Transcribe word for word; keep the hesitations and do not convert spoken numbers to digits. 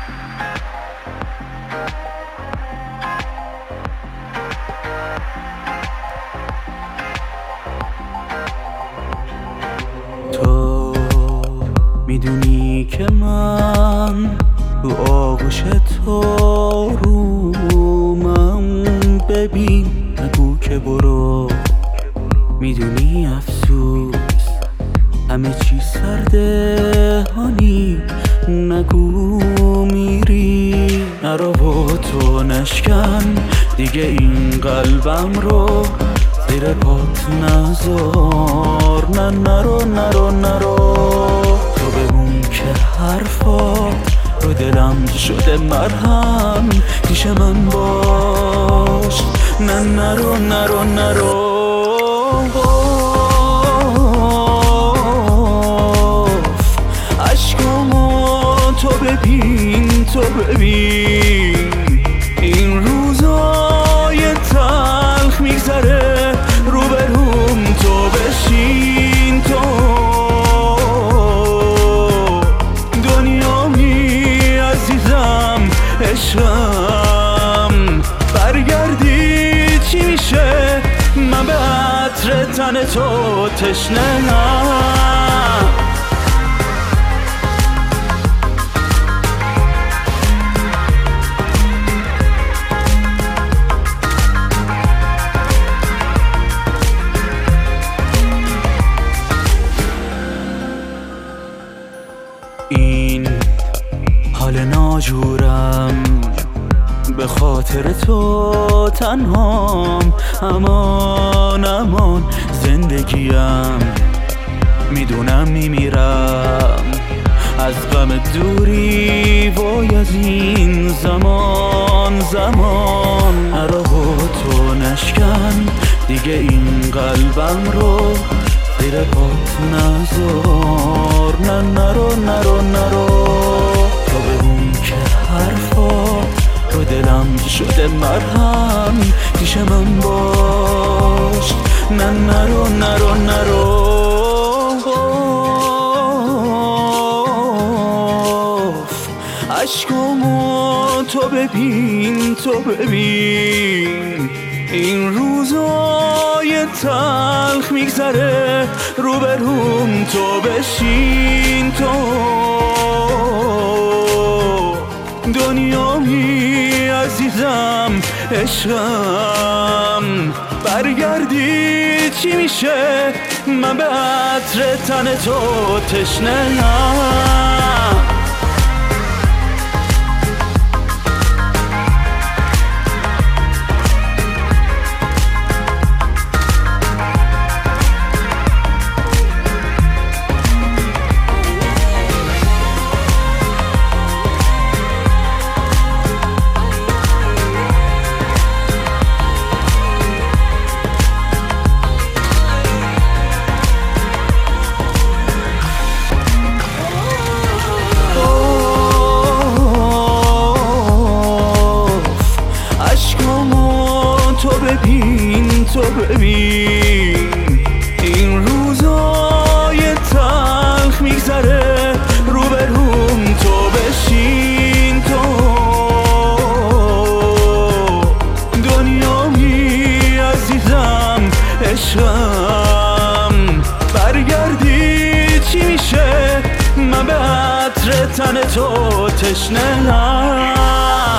تو میدونی که من رو آغوش تو رومم، ببین نگو که برو، میدونی افسوس همه چی سرده هانی، نگو میری نرو و تو نشکن دیگه این قلبم رو زیر پات نذار، نه نرو نرو نرو، تو بمون که حرفات رو دلم شده مرهم، پیش من باش، نه نرو نرو نرو. عشقامو تو ببین تو ببین، این روزای تلخ میگذره روبروم، تو بشین تو دنیامی عزیزم عشقم، برگردی چی میشه من به عطر تن تو تشنه‌ام. این حال ناجورم به خاطر تو تنهام، امان امان زندگیم، میدونم میمیرم از غم دوری، وای از این زمان زمان، نرو تو نشکن دیگه این قلبم رو زیر پات نذار، نه نرو نرو نرو، تو بمون که حرفات رو دلم شده مرهم، پیش من باش، نه نرو نرو نرو. عشقامو تو ببین تو ببین، این روزای تلخ میگذره روبروم، تو بشین تو دنیامی عزیزم عشقم، برگردی چی میشه من به عطر تن تو تشنه‌ام. تو ببین تو ببین، این روزای تلخ میگذره روبروم، تو بشین تو دنیامی عزیزم عشقم، برگردی چی میشه من به عطر تن تو تشنه‌ام.